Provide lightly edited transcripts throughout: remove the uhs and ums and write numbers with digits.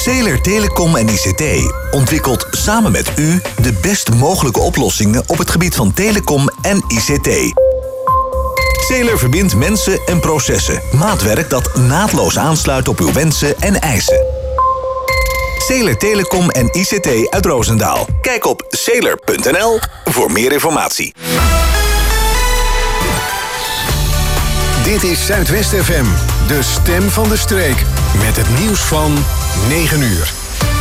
Zeeler Telecom en ICT ontwikkelt samen met u de best mogelijke oplossingen op het gebied van telecom en ICT. Zeeler verbindt mensen en processen. Maatwerk dat naadloos aansluit op uw wensen en eisen. Zeeler Telecom en ICT uit Roosendaal. Kijk op zeeler.nl voor meer informatie. Dit is Zuidwest FM, de stem van de streek. Met het nieuws van 9 uur.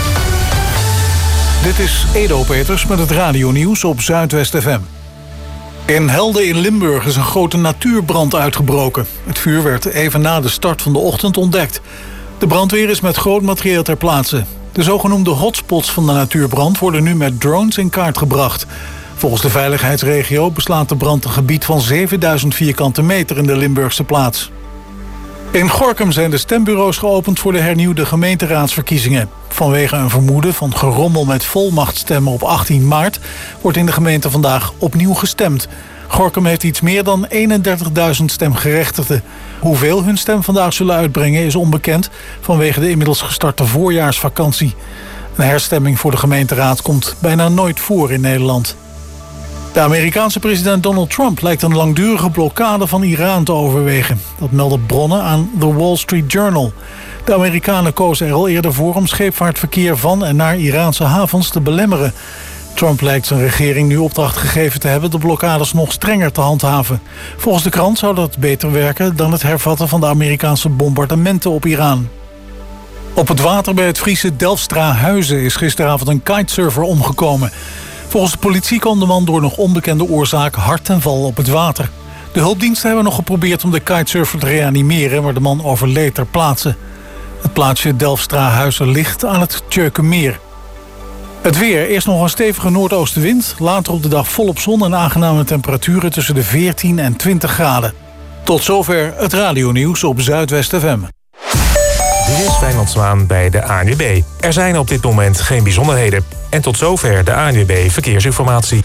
Dit is Edo Peters met het radionieuws op Zuidwest FM. In Helden in Limburg is een grote natuurbrand uitgebroken. Het vuur werd even na de start van de ochtend ontdekt. De brandweer is met groot materieel ter plaatse. De zogenoemde hotspots van de natuurbrand worden nu met drones in kaart gebracht. Volgens de veiligheidsregio beslaat de brand een gebied van 7000 vierkante meter in de Limburgse plaats. In Gorinchem zijn de stembureaus geopend voor de hernieuwde gemeenteraadsverkiezingen. Vanwege een vermoeden van gerommel met volmachtstemmen op 18 maart... wordt in de gemeente vandaag opnieuw gestemd. Gorinchem heeft iets meer dan 31.000 stemgerechtigden. Hoeveel hun stem vandaag zullen uitbrengen is onbekend... vanwege de inmiddels gestarte voorjaarsvakantie. Een herstemming voor de gemeenteraad komt bijna nooit voor in Nederland. De Amerikaanse president Donald Trump lijkt een langdurige blokkade van Iran te overwegen. Dat melden bronnen aan The Wall Street Journal. De Amerikanen kozen er al eerder voor om scheepvaartverkeer van en naar Iraanse havens te belemmeren. Trump lijkt zijn regering nu opdracht gegeven te hebben de blokkades nog strenger te handhaven. Volgens de krant zou dat beter werken dan het hervatten van de Amerikaanse bombardementen op Iran. Op het water bij het Friese Delfstra-Huizen is gisteravond een kitesurfer omgekomen. Volgens de politie kwam de man door nog onbekende oorzaak hard ten val op het water. De hulpdiensten hebben nog geprobeerd om de kitesurfer te reanimeren, maar de man overleed ter plaatse. Het plaatsje Delfstra-Huizen ligt aan het Tjeukenmeer. Het weer, eerst nog een stevige noordoostenwind, later op de dag volop zon en aangename temperaturen tussen de 14 en 20 graden. Tot zover het radionieuws op Zuidwest FM. Dit is Wijnand Zwaan bij de ANWB. Er zijn op dit moment geen bijzonderheden. En tot zover de ANWB Verkeersinformatie.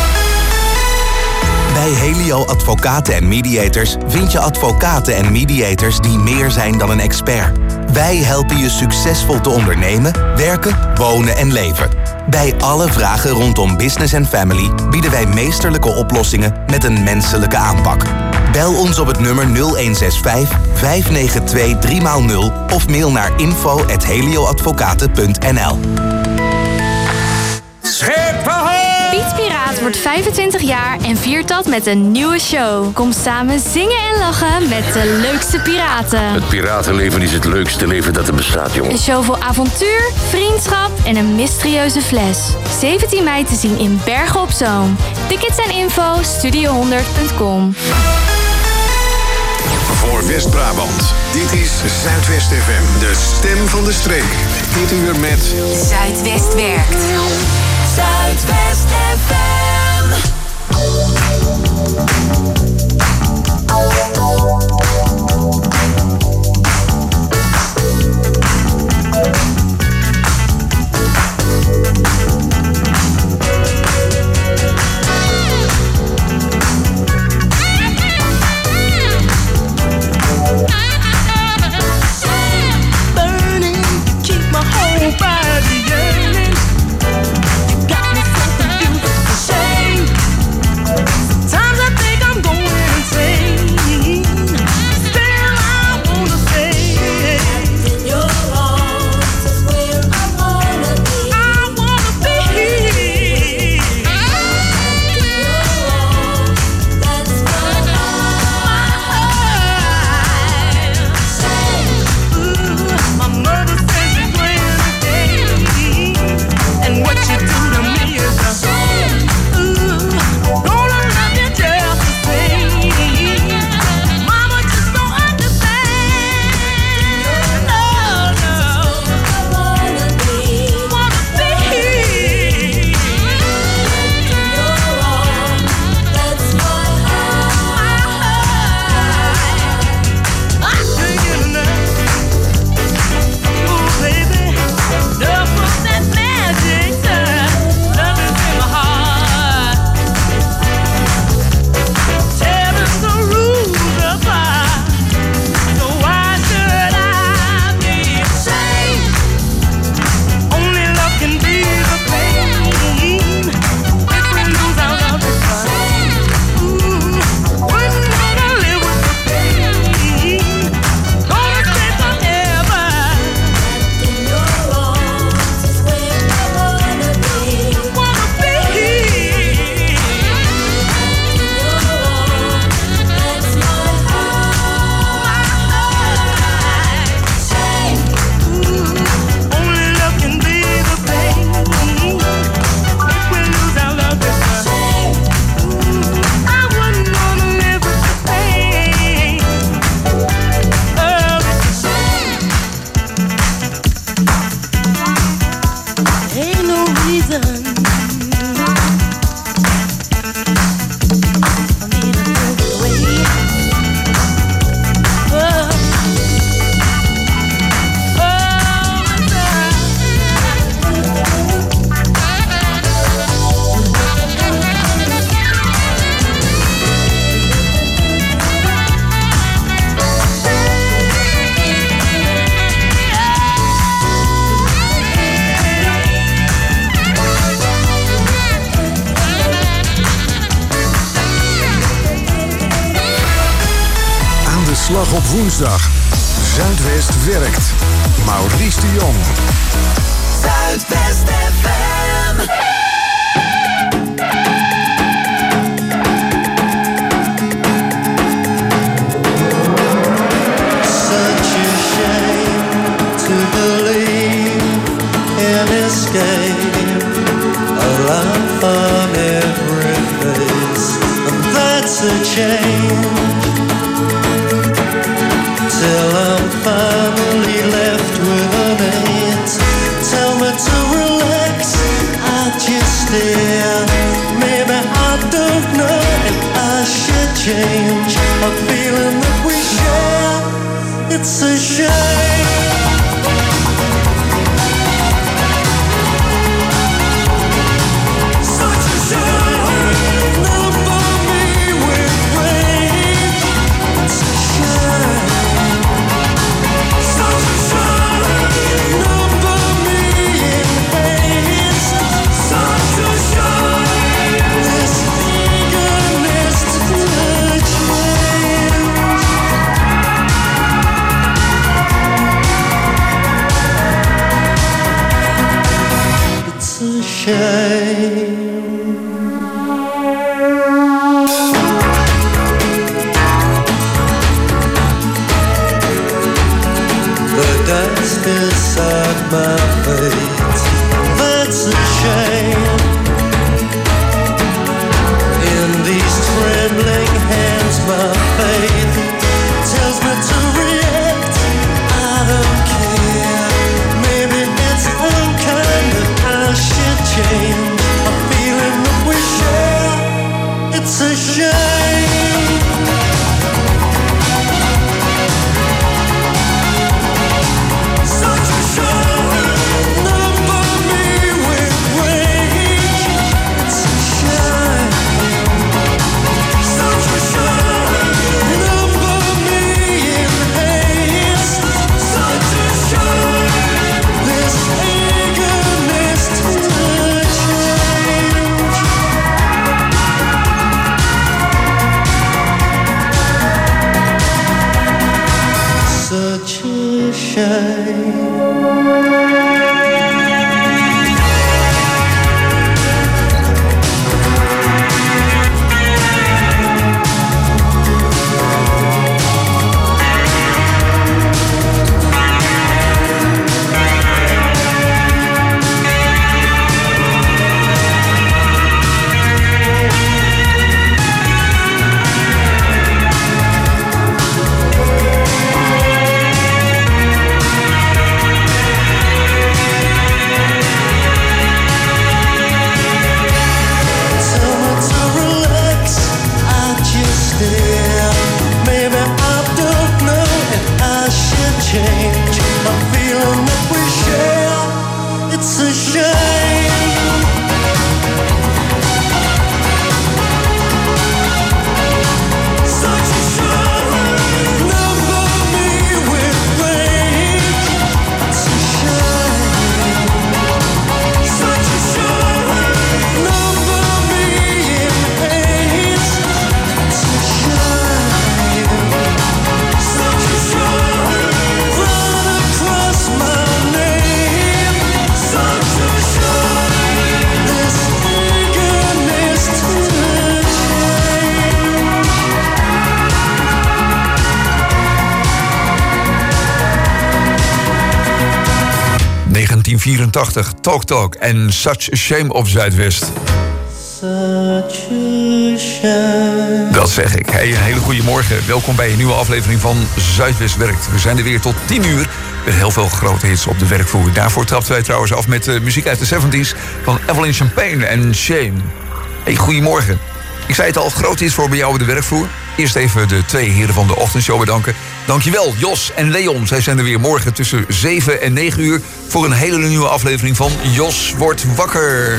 Bij Helio Advocaten en Mediators vind je advocaten en mediators die meer zijn dan een expert. Wij helpen je succesvol te ondernemen, werken, wonen en leven. Bij alle vragen rondom business en family bieden wij meesterlijke oplossingen met een menselijke aanpak. Bel ons op het nummer 0165 592 3x0 of mail naar info@helioadvocaten.nl. Piet Piraat wordt 25 jaar en viert dat met een nieuwe show. Kom samen zingen en lachen met de leukste piraten. Het piratenleven is het leukste leven dat er bestaat, jongen. Een show vol avontuur, vriendschap en een mysterieuze fles. 17 mei te zien in Bergen op Zoom. Tickets en info studio100.com. Voor West-Brabant, dit is Zuidwest FM, de stem van de streek. Dit uur met Zuidwest werkt. Zuidwest FM. Burning, keep my whole body yearning. You got me something beautiful to say. Slag op woensdag. Zuidwest werkt. Maurice de Jong. Zuidwest FM. Such a shame to believe in escape. A laugh on every face, and that's a change. Till I'm finally left with an eight. Tell me to relax, I just stare. Maybe I don't know if I should change. A feeling that we share, it's a shame. Such a shame, number me with rage. It's a shame. Such a shame, number me in haste. Such a shame, this eagerness to change. It's a shame. The dust inside my face, that's a shame. In these trembling hands my faith tells me to react. I don't care. Maybe it's unkind that I should change. A feeling that we share, it's a shame. Such a shame, number me with rage. It's a shame. Such a shame, number me in haste. Such a shame, this eagerness to change. Such a shame. Tell me to relax, I just stare. Maybe I don't know if I should change. A feeling that we share, it's a shame. Such a shame, number me with rage. It's a shame. Such a shame, number me in haste. It's a shame. Such a shame, run across my name. Such a shame, this eagerness to change. 1984, Talk Talk en Such a Shame op Zuidwest. Such a shame. Dat zeg ik. Hey, een hele goede morgen. Welkom bij een nieuwe aflevering van Zuidwest Werkt. We zijn er weer tot 10 uur met heel veel grote hits op de werkvloer. Daarvoor trapten wij trouwens af met muziek uit de 70s van Evelyn Champagne en Shame. Hey, goedemorgen. Ik zei het al, grote hits voor bij jou op de werkvloer. Eerst even de twee heren van de ochtendshow bedanken. Dankjewel, Jos en Leon. Zij zijn er weer morgen tussen 7 en 9 uur... voor een hele nieuwe aflevering van Jos wordt wakker.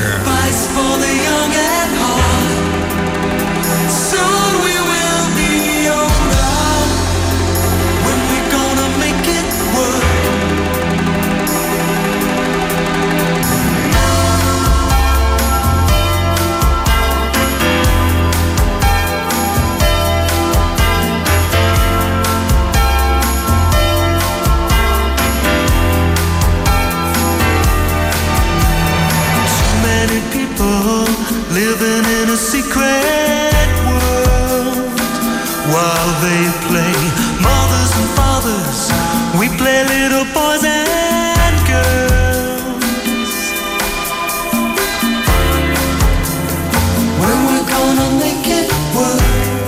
they play. Mothers and fathers, we play little boys and girls. When we're gonna make it work.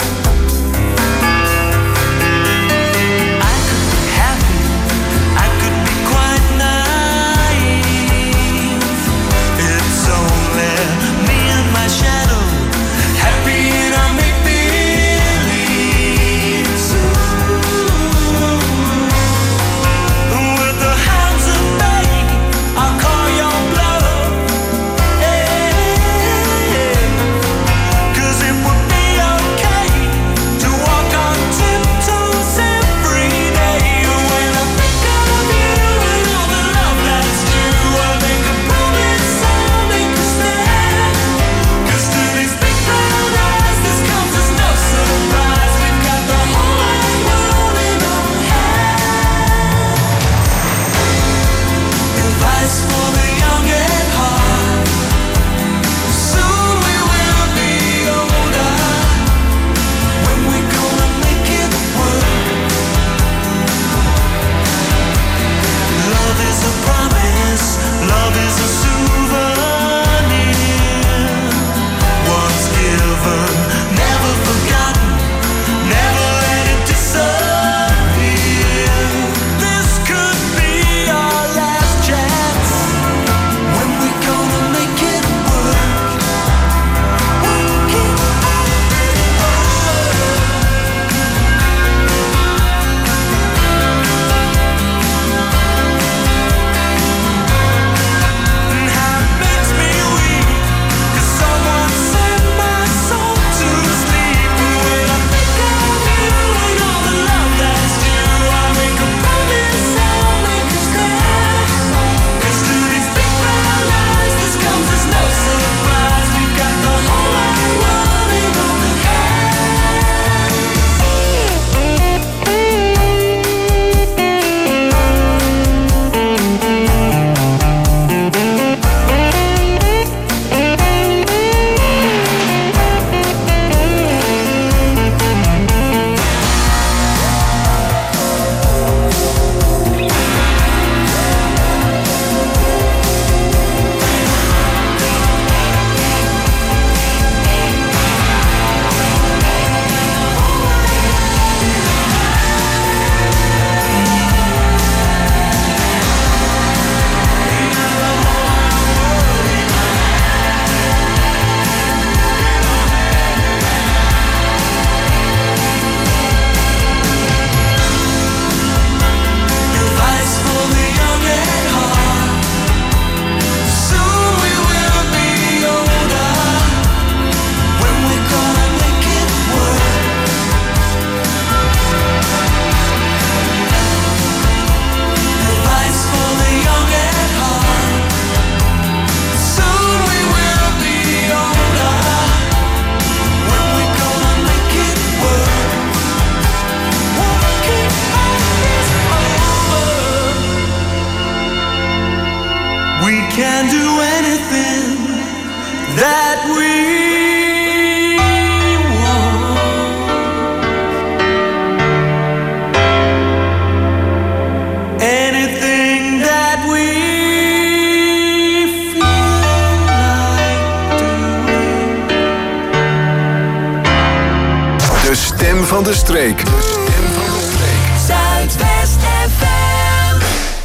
van de streek. Zuidwest FM.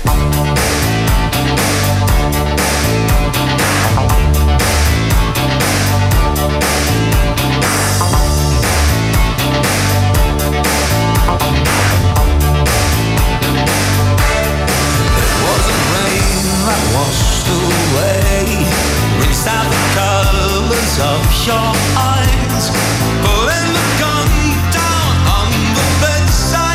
It wasn't rain that washed away, rinsed out the colors of your eyes, pulling the gun down on the bedside.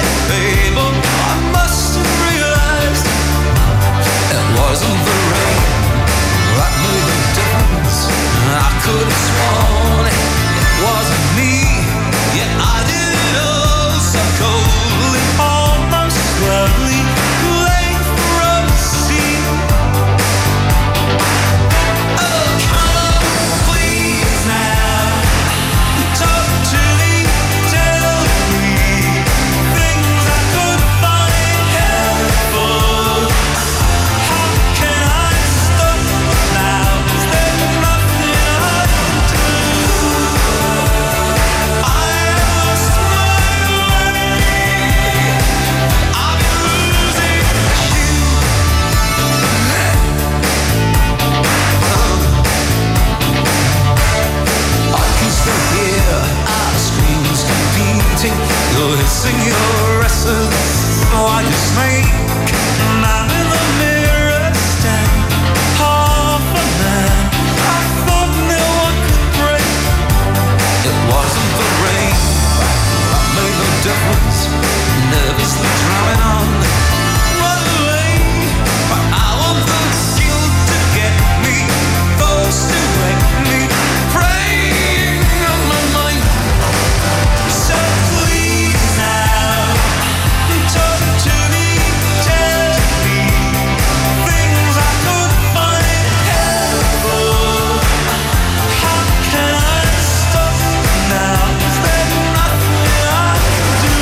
sing your essence like a snake. And I'm in the mirror stand, half a man. I thought no one could break. It wasn't the rain that made no difference. Nervously drumming on, run away. But I want the skill to get me, those to wake me, praying on my mind. So please now, talk to me, tell me things I could find helpful. How can I stop now? Is there nothing I can do?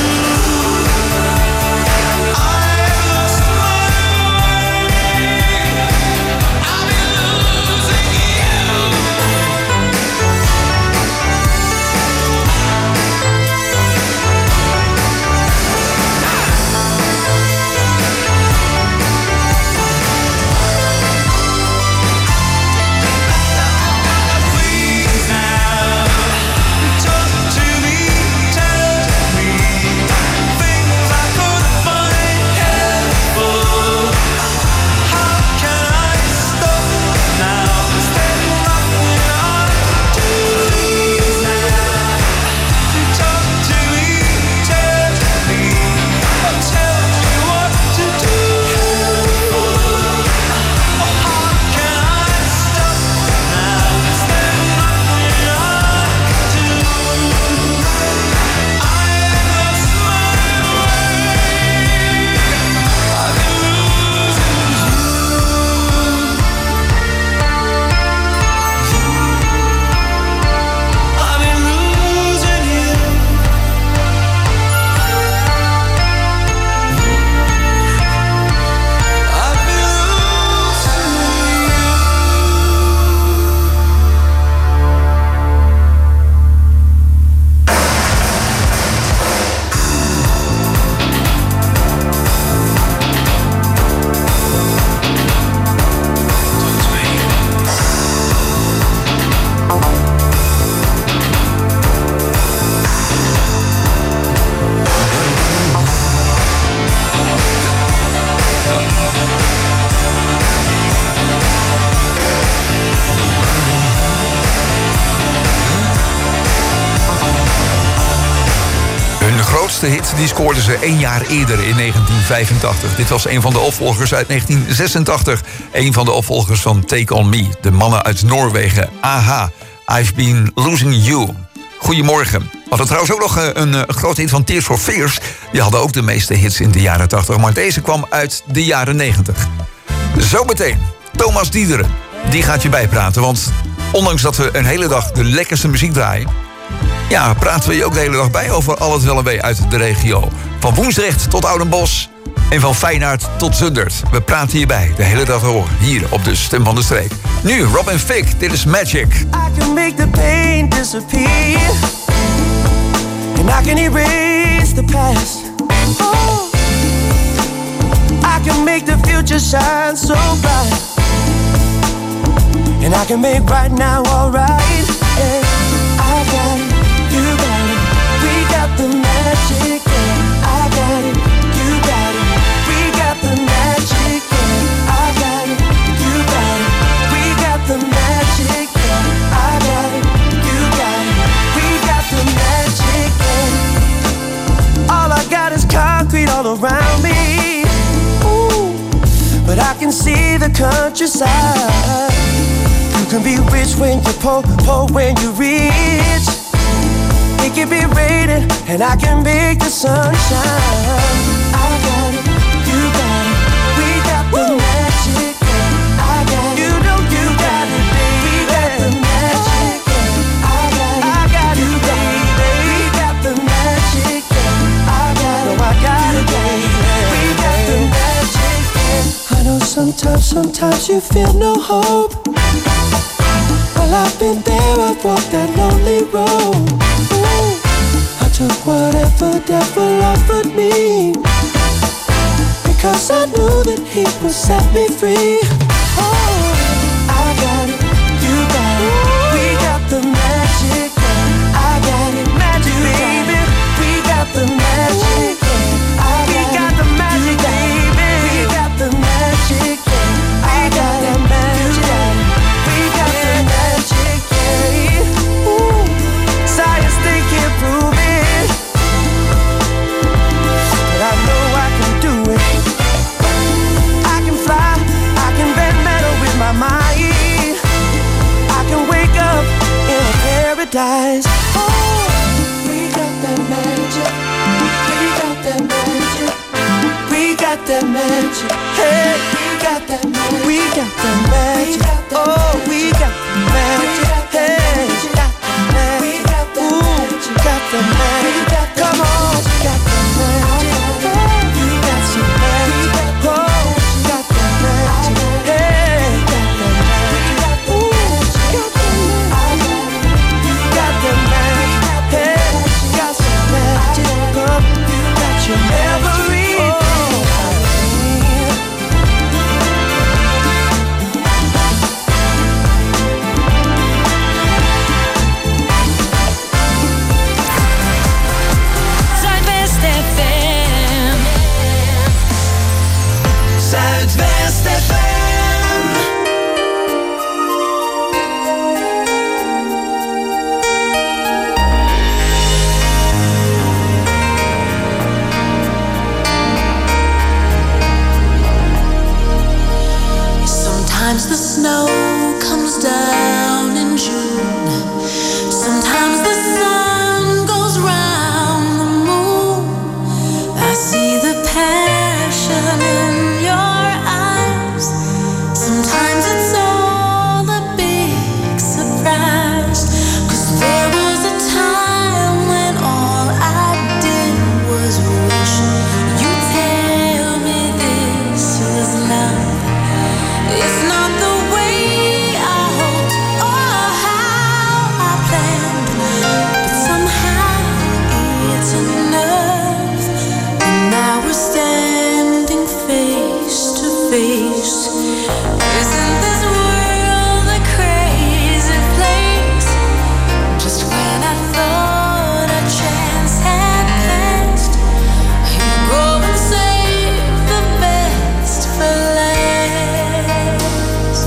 I've lost my way. I've been losing you. Please now, talk to me, tell me things I could find helpful. How can I stop now? Is there nothing I can do? Please now, talk to me, tell me, tell me what to do. How can I stop now? Is there nothing I can do? I've lost my way. I've been losing you. I've been losing you. I've been Hun grootste hit die scoorden ze 1 jaar eerder in 1985. Dit was een van de opvolgers uit 1986. Een van de opvolgers van Take On Me. De mannen uit Noorwegen. AHA. I've Been Losing You. Goedemorgen. We hadden trouwens ook nog een grote hit van Tears for Fears. Die hadden ook de meeste hits in de jaren 80. Maar deze kwam uit de jaren 90. Zometeen Thomas Diederen. Die gaat je bijpraten. Want ondanks dat we een hele dag de lekkerste muziek draaien, ja, praten we je ook de hele dag bij over al het wel en wee uit de regio. Van Woensdrecht tot Oudenbosch en van Feyenoord tot Zundert. We praten hierbij de hele dag door, hier op de Stem van de Streek. Nu Robin Thicke, dit is Magic. I can make the pain disappear, and I can erase the past. Oh, I can make the future shine so bright, and I can make right now alright. Yeah, I got it, you got it, we got the magic. Yeah, I got it, you got it, we got the magic. Yeah, I got it, you got it, we got the magic. Yeah, I got it, you got it, we got the magic. Yeah. All I got is concrete all around me. Ooh, but I can see the countryside. You can be rich when you're poor, poor when you're rich. It can be raining and I can make the sun shine. I got it, you got it, we got the magic. I got it, you know you got it, baby. We got the magic. I got it, baby. We got the magic. I got it, I got it, baby. We got the magic. I know sometimes you feel no hope. Well, I've been there, I've walked that lonely road. Ooh, I took whatever devil offered me, because I knew that he would set me free. Oh, I got it, you got it, we got the magic. I got it, magic, baby, we got the magic. got the magic. Oh, we got the magic. Hey, got the magic. Ooh, got the magic. Come on, got the magic. You got some magic. Oh, got the magic. Hey, got the magic. Ooh, got the magic. You got the magic. Hey, got some magic. Come, you got your everything. Zuidwest FM. Sometimes the snow comes down in June. Sometimes the sun goes round the moon. I see the passion in your eyes. Sometimes it's all a big surprise. 'Cause there was a time when all I did was wish you'd tell me this was love. It's not the way I hoped or how I planned, but somehow it's enough. And now we're standing face to face. Isn't this world a crazy place? Just when I thought a chance had passed, you go and save the best for last.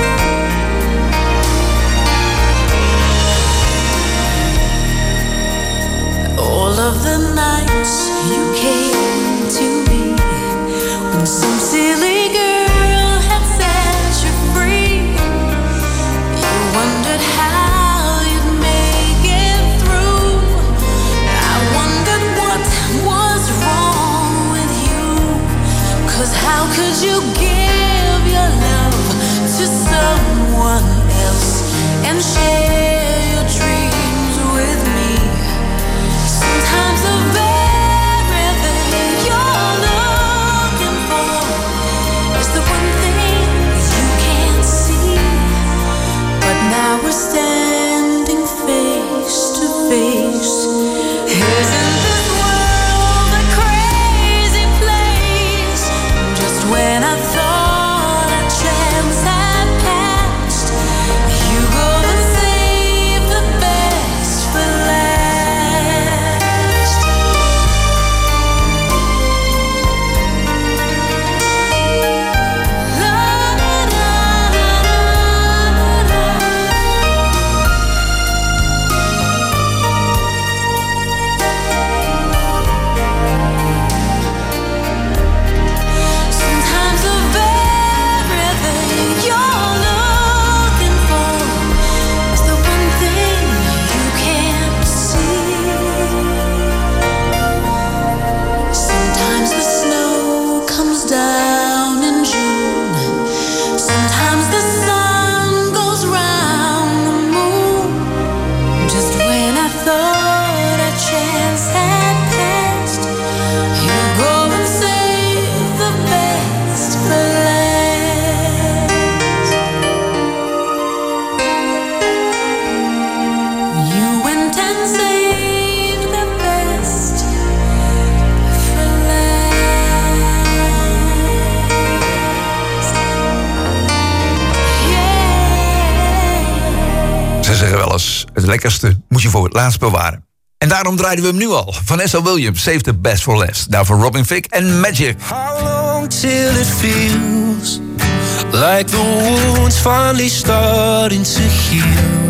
All of the nights you came to me when some silly girl had set you free. You wondered how you'd make it through. I wondered what was wrong with you. 'Cause how could you give your love to someone else and share your dreams with me? Sometimes the very thing you're looking for is the one thing you can't see. But now we're standing face to face. Isn't this world a crazy place? Just when I thought a chance had passed, you go and save the best for last. La, la, la, la, la, la. Sometimes the very thing you're looking for is the one thing you can't see. Sometimes the snow comes down in June. Sometimes the sun goes round the moon. Just when I thought a chance had passed, you go and save the best for last. You went and saved the best for last. Yeah. Ze zeggen wel eens, het lekkerste moet je voor het laatst bewaren. En daarom draaiden we hem nu al. Vanessa Williams, Save the Best for Last. Daarvoor Robin Thicke en Magic. How long till it feels like the wound's finally starting to heal?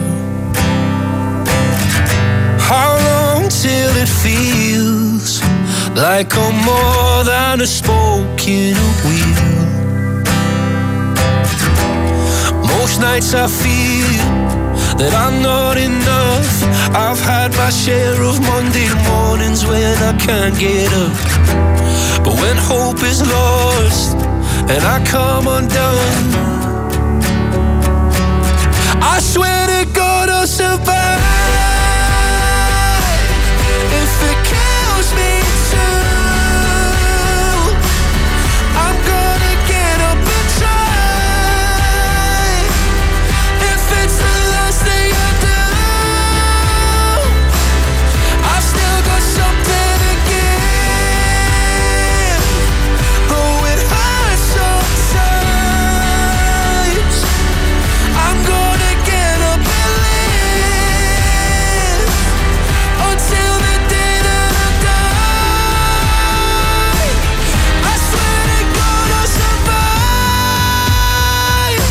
How long till it feels like I'm more than a spoke in a wheel? Most nights I feel that I'm not enough. I've had my share of Monday mornings when I can't get up. But when hope is lost and I come undone, I swear to God I'll survive. If it kills me too, I'm gonna get up and try. If it's the last thing I do, I've still got something to give. Though it hurts sometimes, I'm gonna get up and live until the day that I die. I swear to God I'll survive.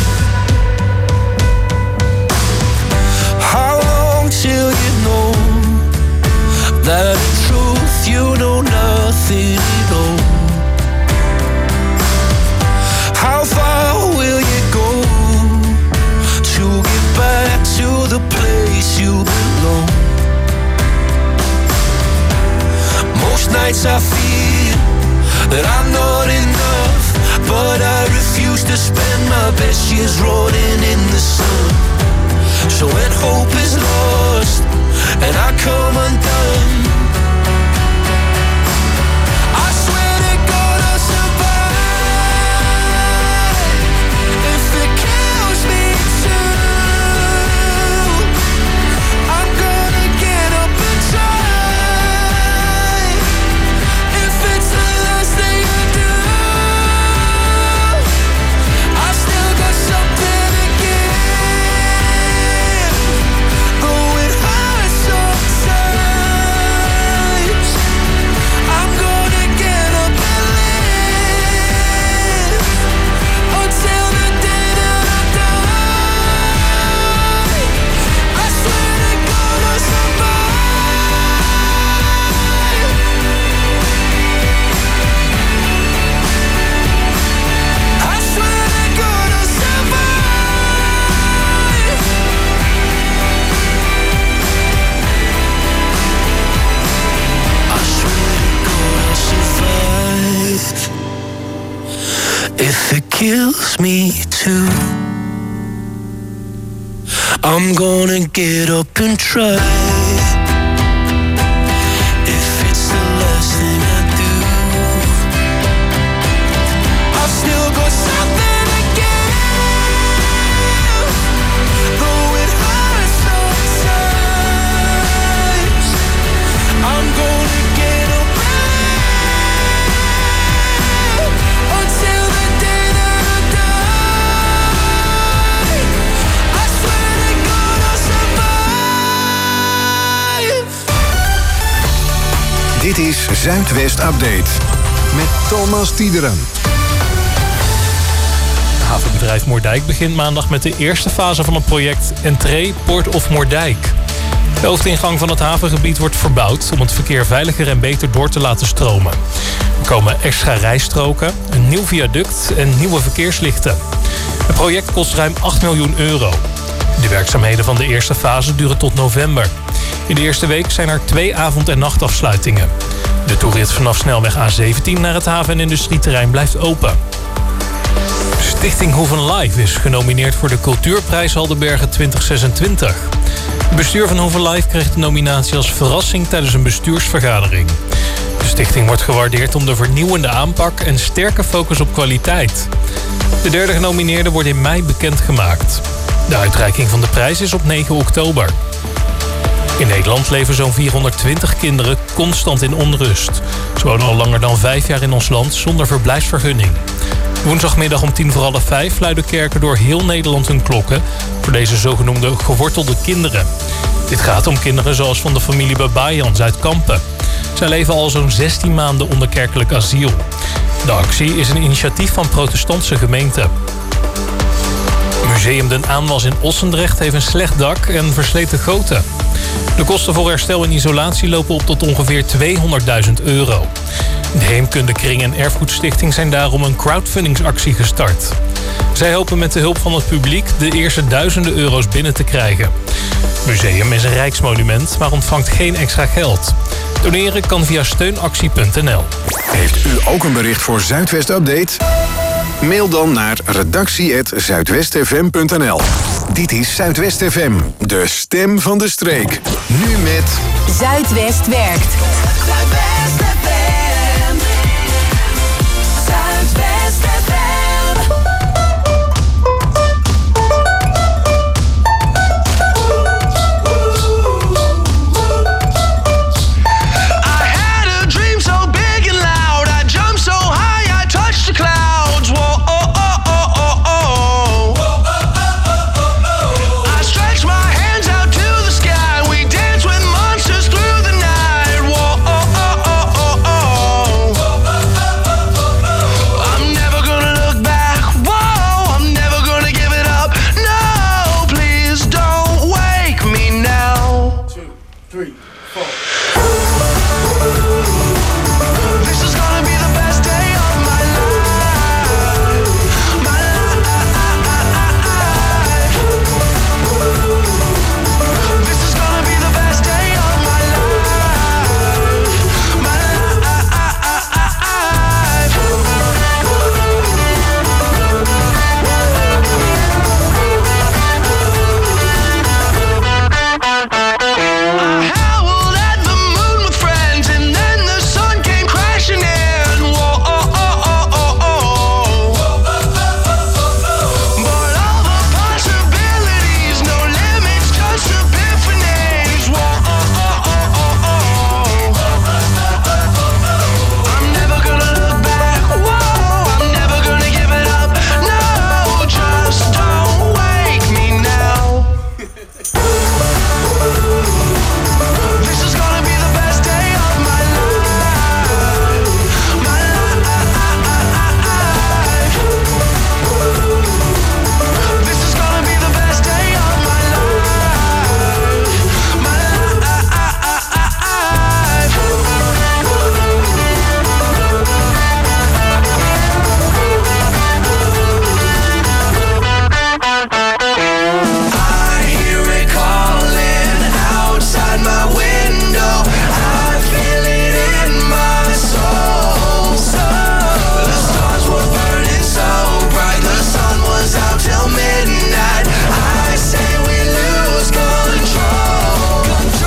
How long till you know that in truth you know nothing at all? How far will you go to get back to the place you belong? Most nights I feel that I'm not enough, but I refuse to spend my best years rotting in the sun. So when hope is lost and I come undone, I swear to God I'll survive. If it kills me too, I'm gonna get up and try. If it's the last thing I do, I've still got something to give. Though it hurts sometimes, I'm gonna get up and live until the day that I die. I swear to God I'll survive. I swear to God I'll survive. I swear to God I'll survive. If it kills me too, I'm gonna get up and try. If it's the last thing I do, I've still got something to give. Though it hurts sometimes, I'm gonna get up and live until the day that I die. I swear to God I'll survive. Dit is Zuidwest Update met Thomas Tiederen. Havenbedrijf Moerdijk begint maandag met de eerste fase van het project Entree Port of Moerdijk. De hoofdingang van het havengebied wordt verbouwd om het verkeer veiliger en beter door te laten stromen. Er komen extra rijstroken, een nieuw viaduct en nieuwe verkeerslichten. Het project kost ruim 8 miljoen euro. De werkzaamheden van de eerste fase duren tot november. In de eerste week zijn er 2 avond- en nachtafsluitingen. De toerit vanaf snelweg A17 naar het haven- en industrieterrein blijft open. Stichting Hoeven Live is genomineerd voor de Cultuurprijs Haldenbergen 2026. Het bestuur van Hoeven Live kreeg de nominatie als verrassing tijdens een bestuursvergadering. De stichting wordt gewaardeerd om de vernieuwende aanpak en sterke focus op kwaliteit. De derde genomineerde wordt in mei bekendgemaakt. De uitreiking van de prijs is op 9 oktober. In Nederland leven zo'n 420 kinderen constant in onrust. Ze wonen al langer dan 5 jaar in ons land zonder verblijfsvergunning. Woensdagmiddag om 5:10 luiden kerken door heel Nederland hun klokken voor deze zogenoemde gewortelde kinderen. Dit gaat om kinderen zoals van de familie Babayans uit Kampen. Zij leven al zo'n 16 maanden onder kerkelijk asiel. De actie is een initiatief van protestantse gemeenten. Museum Den Aanwas in Ossendrecht heeft een slecht dak en versleten goten. De kosten voor herstel en isolatie lopen op tot ongeveer 200.000 euro. De Heemkundekring en Erfgoedstichting zijn daarom een crowdfundingsactie gestart. Zij hopen met de hulp van het publiek de eerste duizenden euro's binnen te krijgen. Het museum is een rijksmonument, maar ontvangt geen extra geld. Doneren kan via steunactie.nl. Heeft u ook een bericht voor Zuidwest Update? Mail dan naar redactie@zuidwestfm.nl. Dit is Zuidwest FM, de stem van de streek. Nu met... Zuidwest werkt. Zuidwest FM. Zuidwest FM. I had a dream so big and loud. I jumped so high, I touched the clouds. Whoa, oh, oh, oh, oh, oh. I stretched my hands out to the sky. We danced with monsters through the night. Whoa, oh, oh, oh, oh, oh. I'm never gonna look back. Whoa, I'm never gonna give it up. No, please don't wake me now. 2, 3, 4. This is gonna be the best day of my life. My life. This is gonna be the best day of my life. My I howled at the moon with friends, and then the sun came crashing in. Whoa, oh, oh, oh, oh, oh. But all the possibilities, no limits, just epiphanies. Whoa, oh, oh, oh, oh, oh. I'm never gonna look back. Whoa, I'm never gonna give it up. No, just don't wake me now. This is gonna be the best day of my life. My life. This is gonna be the best day of my life. My I hear it calling outside my window. I feel it in my soul. The stars were burning so bright. The sun was out till midnight. I say we lose control.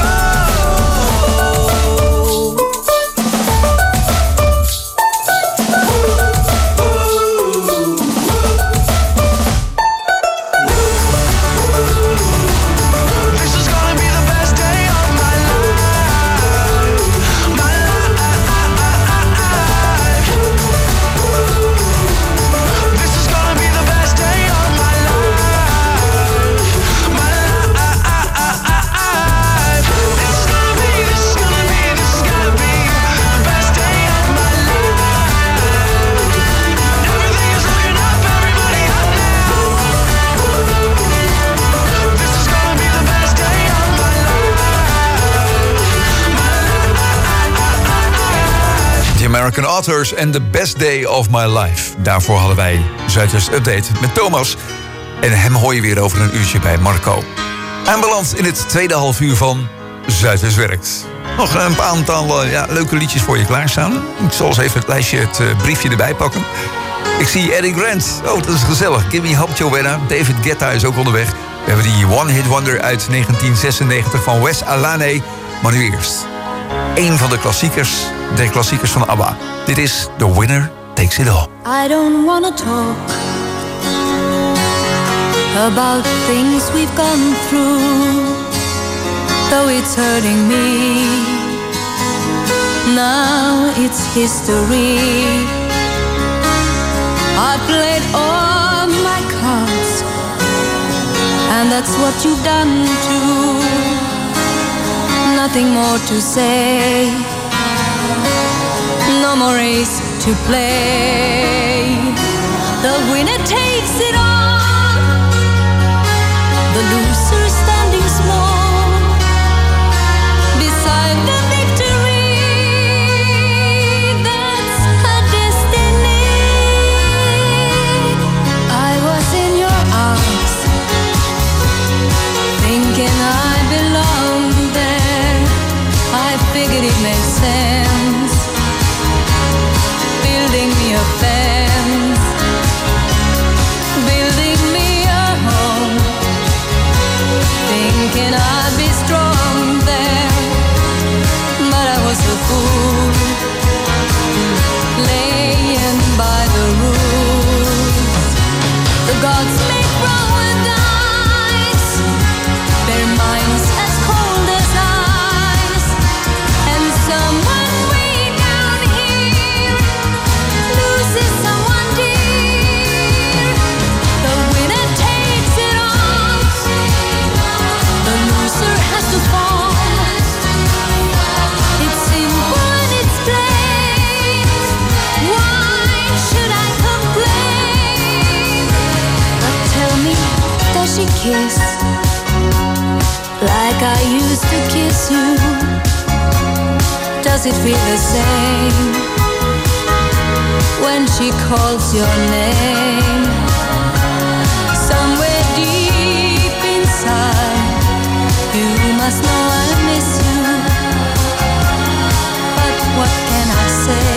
This is gonna be the best day of my life. My life. This is gonna be the best day of my life. My life. This is gonna be the best day of my life. Everything is looking up, everybody up now. This is gonna be the best day of my life. The American Authors and the Best Day of My Life. Daarvoor hadden wij Zuidwest Update met Thomas. En hem hoor je weer over een uurtje bij Marco. Aanbeland in het tweede halfuur van Zuidwest Werkt. Nog een aantal leuke liedjes voor je klaarstaan. Ik zal eens even het briefje erbij pakken. Ik zie Eddie Grant. Oh, dat is gezellig. Give Me Hope Joanna. David Guetta is ook onderweg. We hebben die One Hit Wonder uit 1996 van Wes Alane. Maar nu eerst een van de klassiekers van ABBA. Dit is The Winner Takes It All. I don't wanna talk about things we've gone through, though it's hurting me. Now it's history. I played all my cards, and that's what you've done too. Nothing more to say, no more race to play. The winner takes it all, the loser standing small beside the victory. That's her destiny. I was in your arms, thinking I belonged there. I figured it made sense, building me a fence, building me a home. Does it feel the same when she calls your name? Somewhere deep inside, you must know I miss you. But what can I say?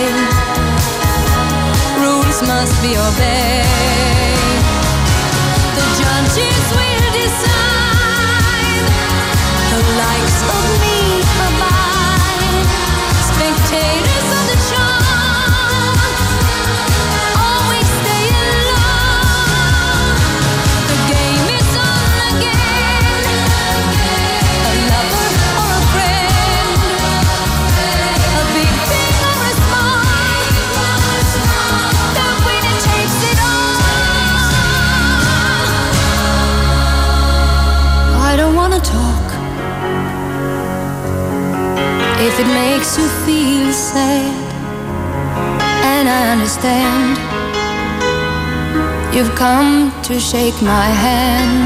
Rules must be obeyed. The judges will decide the likes of me or mine. Spectators of the charm always stay alone. The game is on again. A lover or a friend, a big thing or a small, the winner takes it all. I don't wanna talk if it makes you feel sad, and I understand. You've come to shake my hand.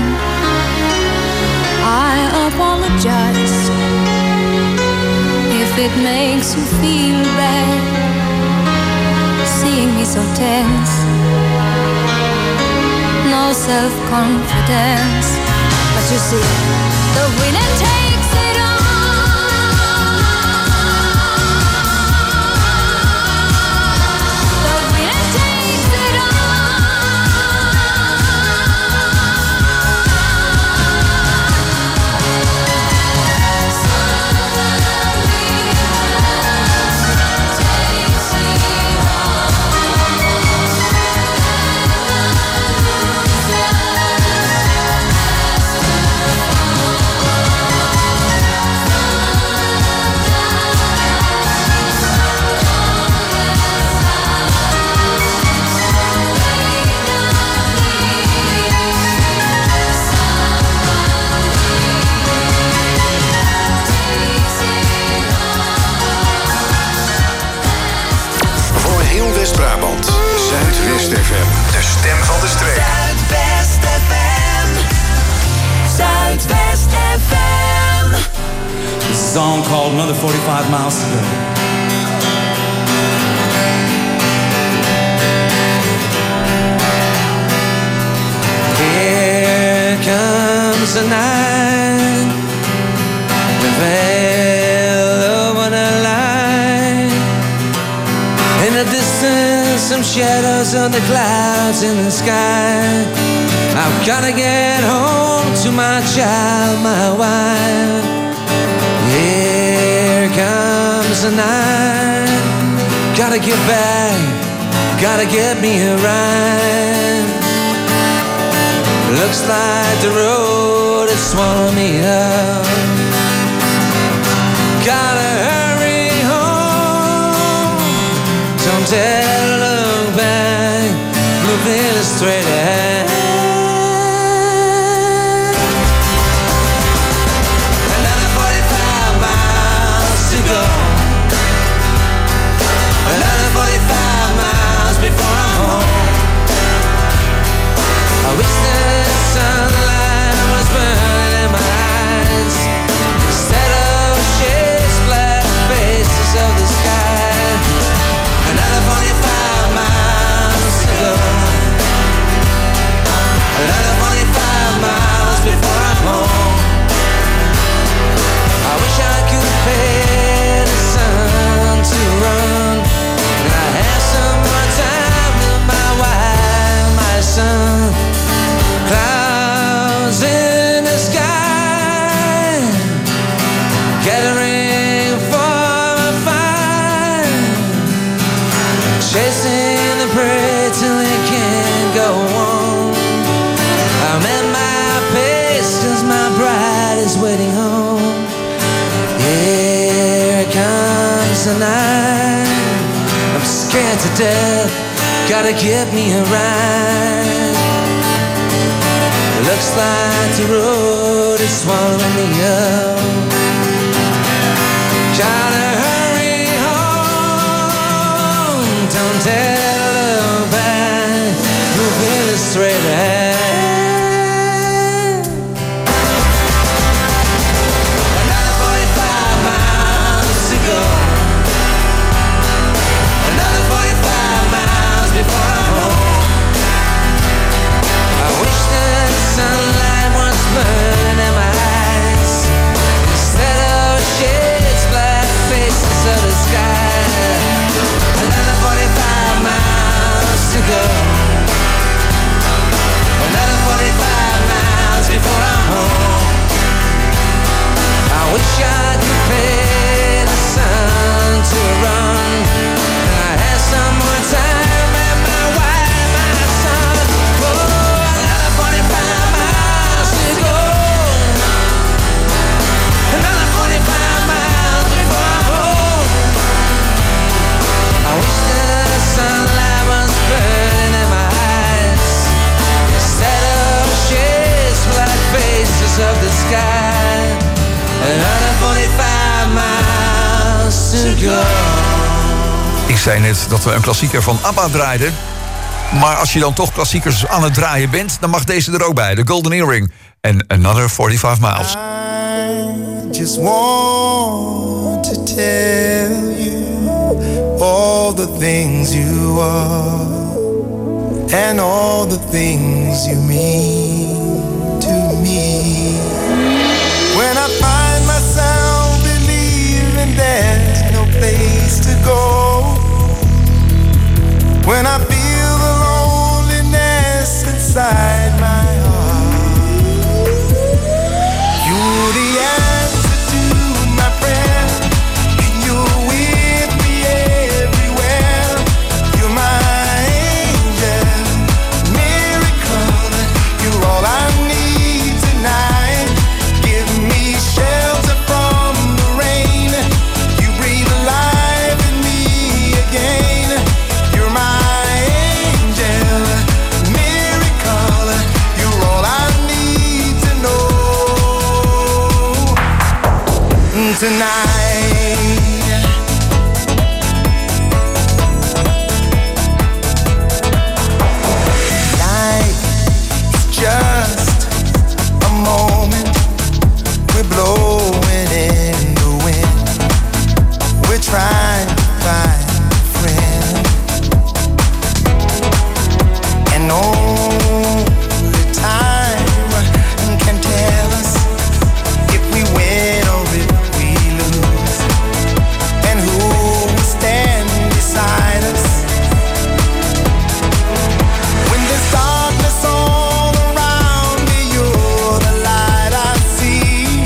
I apologize if it makes you feel bad, seeing me so tense, no self-confidence. But you see, the winner takes it all. West-Brabant, Zuidwest FM. De stem van de streek. Zuidwest FM. Zuidwest FM. This is a song called Another 45 Miles to Go. Here comes the night, the veil over the line. In the distance, some shadows on the clouds in the sky. I've gotta get home to my child, my wife. Here comes the night, gotta get back, gotta get me a ride. Looks like the road is swallowing me up. Gotta hurry home. Don't dare look back. Moving straight ahead. Another 45 miles to go. Another 45 miles before I'm home. I wish the sunlight was burning in my eyes instead of shades, black faces of the sky. Another 45 miles to go. Another 45 miles before I'm home. I wish I could pay the sun to run, and I have some more time with my wife, my son. Clouds in the sky, gathering for a fire, chasing the prey till it can't go on. I'm at my pace 'cause my bride is waiting home. Here comes the night, I'm scared to death, gotta get me a ride. Looks like the road is swallowing me up. Gotta hurry home. Don't dare look back. Moving straight ahead. Another 45 miles to go. to go. Ik zei net dat we een klassieker van ABBA draaiden. Maar als je dan toch klassiekers aan het draaien bent, dan mag deze er ook bij. The Golden Earring en Another 45 Miles. I just want to tell you all the things you are and all the things you mean to me. When I find myself believing there's no place to go, when I feel the loneliness inside my heart, you're the answer to my prayer, and you're with me everywhere. You're my angel, miracle, you're all I need tonight. Give me shelter from the rain, you breathe life in me again. You're my angel, miracle, you're all I need to know tonight. Life is just a moment, we're blowing in the wind, we're trying to find a friend, and only time can tell us if we win or if we lose, and who will stand beside us when there's darkness all around me. You're the light I see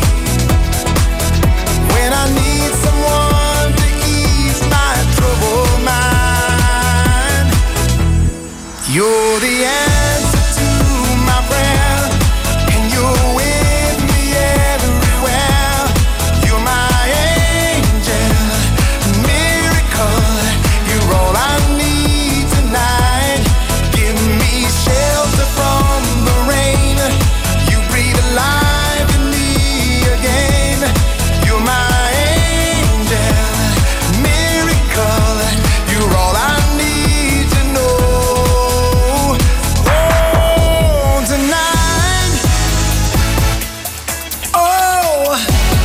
when I need someone to ease my troubled mind. You're the answer to my prayer, and you're with me everywhere. You're my angel, miracle, you're all I need tonight. Give me shelter from the rain, you breathe alive in me again. You're my angel, miracle, you're all I need to know. Oh, tonight, oh,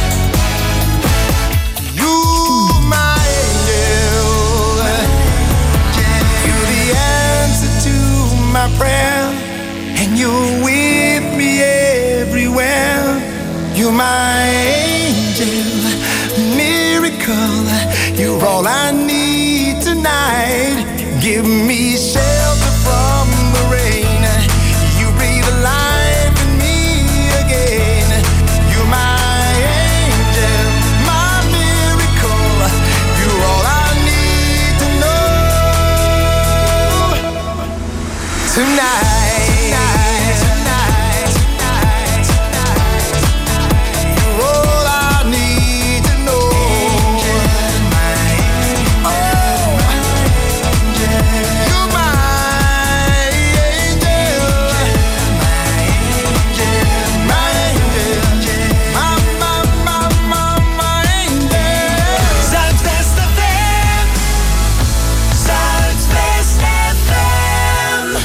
you're my angel, you're the answer to my prayer, and you're with me everywhere. You're my angel, miracle, you're all I need tonight. Give me shelter from the rain, you breathe life in me again. You're my angel, my miracle, you're all I need to know tonight. You're all I need to know. Oh, you're my angel, my angel, my angel. Zuidwest FM, Zuidwest FM.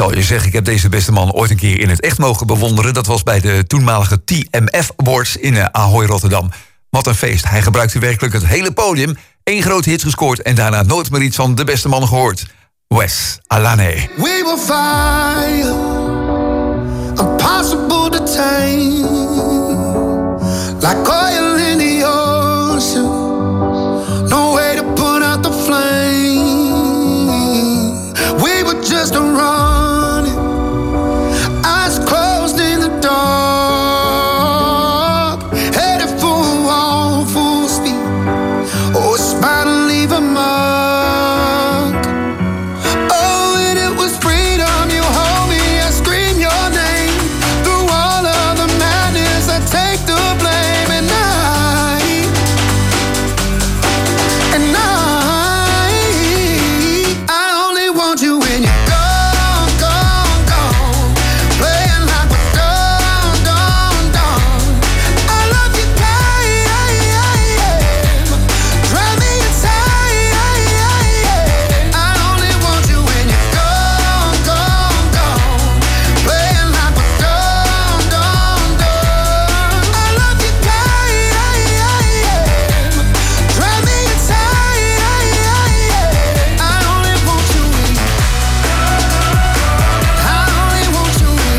zal je zeggen, ik heb deze beste man ooit een keer in het echt mogen bewonderen. Dat was bij de toenmalige TMF Awards in Ahoy, Rotterdam. Wat een feest. Hij gebruikte werkelijk het hele podium. 1 grote hit gescoord en daarna nooit meer iets van de beste man gehoord. Wes Alane. We will fire, impossible to tame, like oil in the ocean, no way to put out the flame. We were just running, eyes closed in the dark, headed for a wall full speed. Oh, it's bound to leave a mark. Oh, and it was freedom. You hold me, I scream your name. Through all of the madness, I take the blame. And I only want you when you're gone, gone, gone. Playing like we're done, done, done. I love you, drive me insane. I only want you when you're gone, gone, gone. Playing like we're done, done, done. I love you, drive me insane. I only want you when I only want you when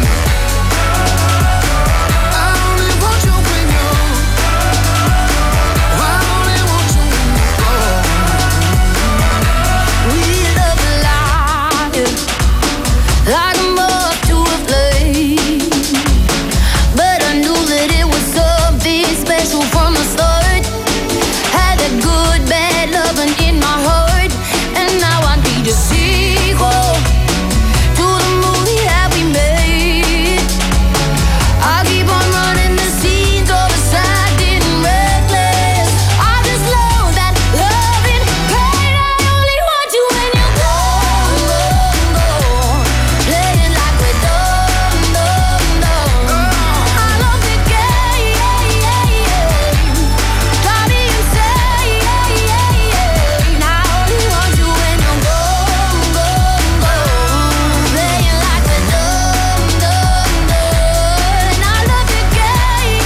I only want you when you're I only want you when you're gone. We love life like a moth to a flame, but I knew that it was something special from the start. Had that good, bad loving in my heart, and now I need a sequel to the movie that we made. I keep on running the scenes of a sad and reckless. I just love that loving pain. I only want you when you're gone, gone, gone. Playing like we're done, done, done. I love the game, drive me insane. I only want you when you're gone, gone, gone. Playing like we're done, done, done. I love the game,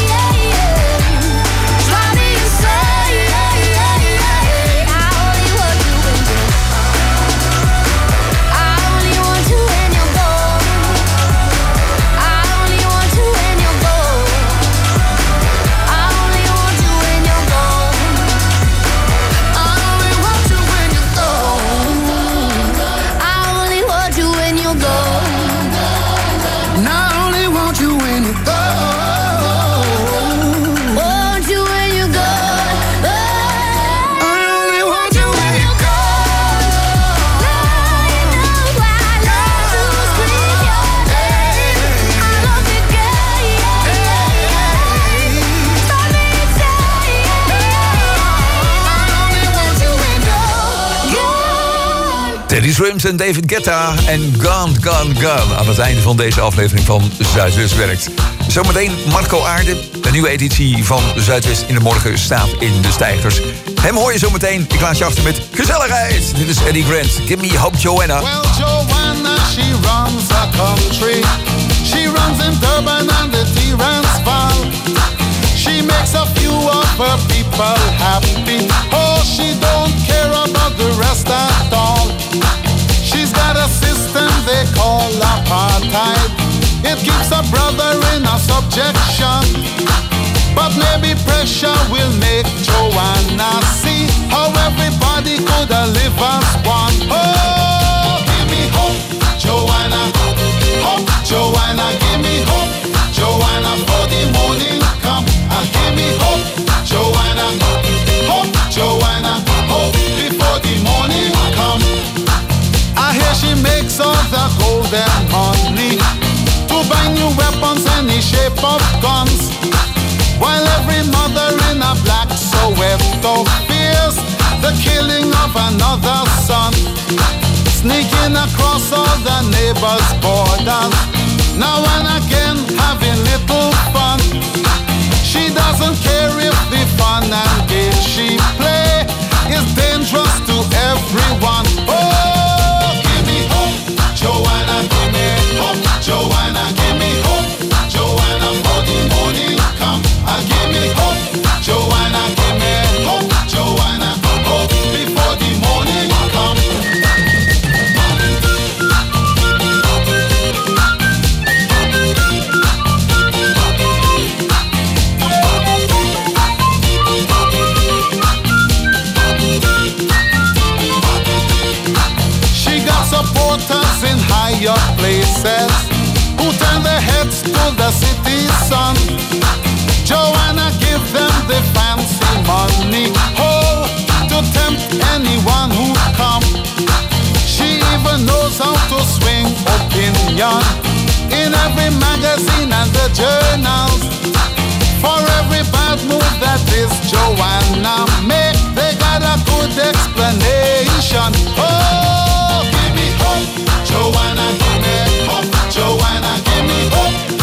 drive me insane. I only want you when you're I only want you when you're gone. I only want you when you're gone. I only want you when you're gone. I only want you when you're gone. I only want you when you're gone. And I only want you when you're gone. Want you when you're gone. I only want you when you're gone. You know I love to scream your name. I love the game. Stop me insane. I only want you when you're gone. Teddy Swims en David Guetta en Gone, Gone, Gone. Aan het einde van deze aflevering van Zuidwest Werkt. Zometeen Marco Aarde. Een nieuwe editie van Zuidwest in de Morgen staat in de stijgers. Hem hoor je zometeen. Ik laat je achter met gezelligheid. Dit is Eddie Grant. Give me hope, Joanna. Well, Joanna, she runs a country. She runs in Durban and the Transvaal. She makes a few of her people happy. Oh, she don't care about the rest at all. She's got a system they call apartheid. It keeps a brother in a subjection. But maybe pressure will make Joanna see how everybody could live as one. Oh, give me hope, Joanna. Hope, Joanna, give me hope, Joanna, for the morning come. Give me hope, Joanna. Hope, Joanna, hope before the morning come. I hear she makes all the golden money to buy new weapons, any shape of guns. While every mother in a black Soweto fears the killing of another son, sneaking across all the neighbors' borders, now and again having little fun. She doesn't care if the fun and games she play is dangerous to everyone. Oh, give me hope, Joanna. to the city sun. Joanna give them the fancy money, oh, to tempt anyone who come. She even knows how to swing opinion in every magazine and the journals. For every bad move that this Joanna make, they got a good explanation.